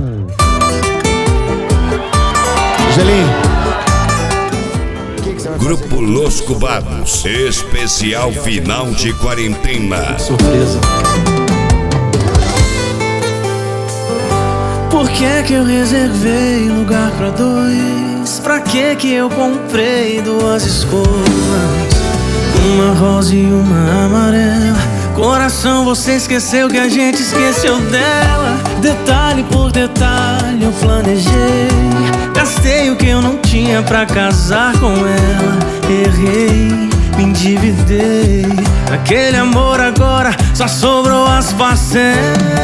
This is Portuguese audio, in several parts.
Gelinho. Grupo Los Cubanos, especial final de quarentena. Surpresa. Por que eu reservei lugar pra dois? Pra que eu comprei duas escovas? Uma rosa e uma amarela. Coração, você esqueceu que a gente esqueceu dela. Detalhe por detalhe eu planejei. Gastei o que eu não tinha pra casar com ela. Errei, me endividei. Aquele amor agora só sobrou as parcelas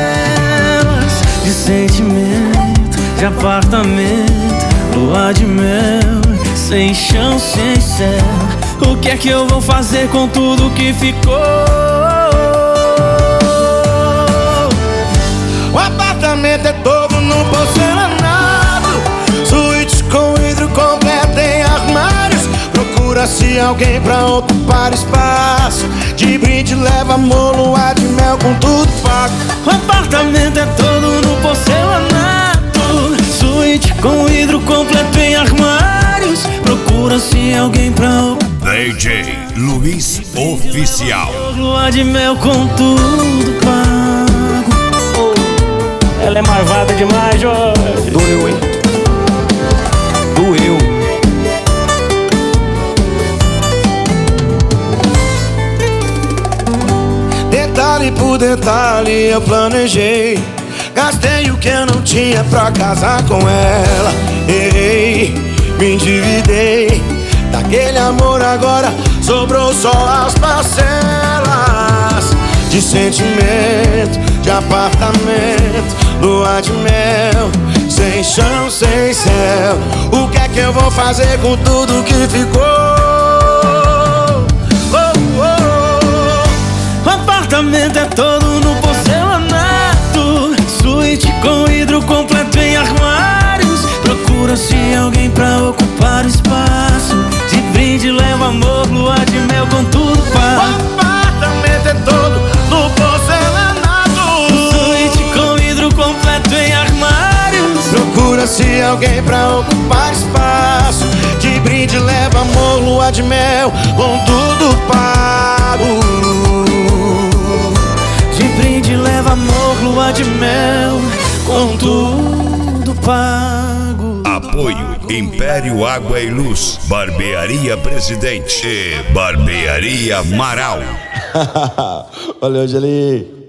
de sentimento, de apartamento, lua de mel, sem chão, sem céu. O que é que eu vou fazer com tudo que ficou? O apartamento é todo no porcelanado, suíte com vidro completo em armários. Procura-se alguém pra ocupar espaço. De brinde leva amor, lua de mel com tudo pago. O apartamento é todo no porcelanato, suíte com vidro completo em armários. Procura-se alguém pra ocupar. DJ Luiz Oficial. Lua de mel com tudo pago. Ela é marvada demais, Jorge. Doeu, hein? Doeu. Detalhe por detalhe eu planejei. Gastei o que eu não tinha pra casar com ela. Errei, me endividei. Daquele amor agora sobrou só as parcelas de sentimento, de apartamento, lua de mel, sem chão, sem céu. O que é que eu vou fazer com tudo que ficou? O apartamento é todo no porcelanato, suíte com vidro completo em armários. Procura-se alguém pra ocupar o espaço. De brinde leva amor, lua de mel com tudo pago. O apartamento é todo no porcelanato, suíte com vidro completo em armários. Procura-se alguém pra ocupar espaço. De brinde leva amor, lua de mel com tudo pago. De brinde leva amor, lua de mel com tudo pago. Apoio Império Água e Luz, Barbearia Presidente e Barbearia Amaral. Valeu, Gelinho.